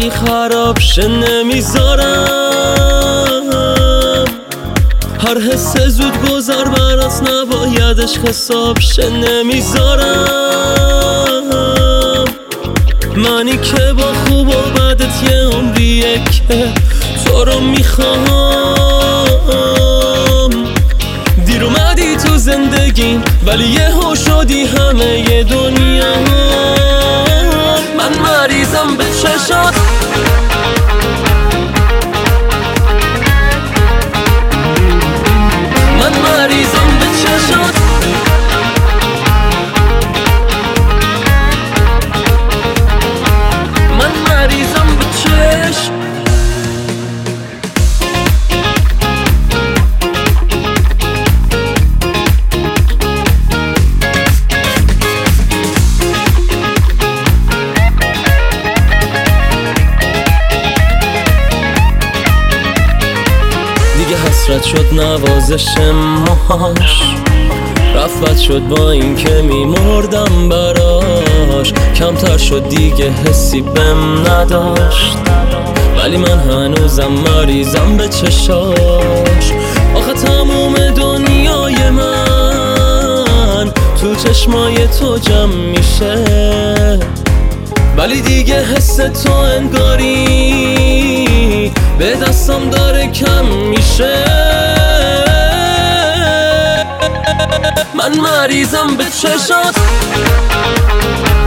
عشقی خراب شه نمیذارم، هر حس زود گذر برات نبایدش حساب شه نمیذارم. منی که با خوب و بدت یه عمریه که تو رو میخوام. دیر اومدی تو زندگیم ولی یهو شدی همه دنیا. من مریضم به چشات، من مریضم به چشات، من مریضم به چشم. حسرت شد نوازش ماهاش، رفت بد شد با این که میمردم براش. کمتر شد دیگه حسی بهم نداشت، ولی من هنوزم مریضم به چشاش. آخه تموم دنیای من تو چشمای تو جمع میشه، ولی دیگه حس تو انگاری به دستم داره کم میشه. من مریضم به چشات،